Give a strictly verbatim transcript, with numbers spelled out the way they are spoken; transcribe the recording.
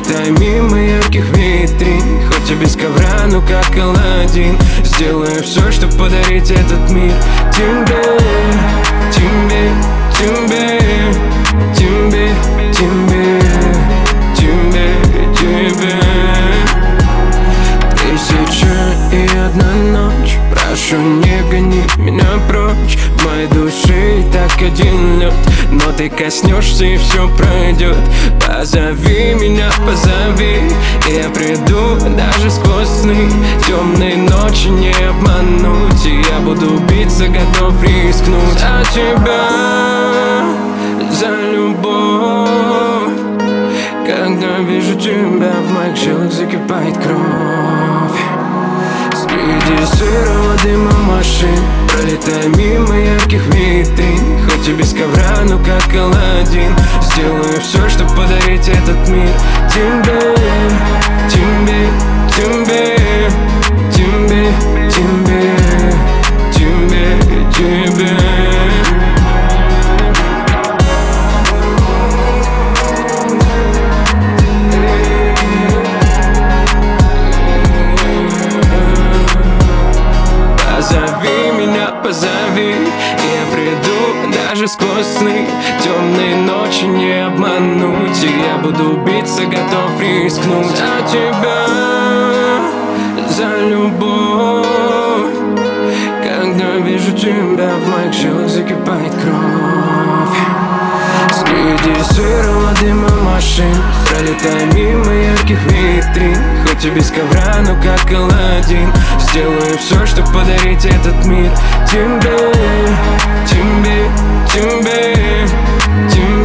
Пролетай мимо ярких витрин, хоть и без ковра, но как Аладдин. Сделаю все, чтобы подарить этот мир тебе, тебе, тебе, тебе, тебе, тебе, тебе. Тысяча и одна ночь, прошу, не гони меня прочь. В моей душе и так один лед, но ты коснешься и все пройдет. Позови меня, позови, и я приду даже сквозь сны. Темные ночи не обмануть, и я буду биться, готов рискнуть. За тебя, за любовь. Когда вижу тебя, в моих жилах закипает кровь. Среди сырого дыма машин, пролетай мимо ярких витрин, хоть и без ковра, но как Аладдин. Сделаю все, чтобы подарить этот мир тебе, тебе, тебе, тебе, тебе, тебе, тебе. Позови меня, позови, и я приду даже сквозь сны. Темные ночи не обмануть, и я буду биться, готов рискнуть. За тебя, за любовь. Когда вижу тебя, в моих жилах закипает кровь. Среди сырого дыма машин, пролетай мимо ярких витрин, хоть и без ковра, но как Аладдин. Сделаю все, чтобы подарить этот мир тебе, тебе, тебе, тебе.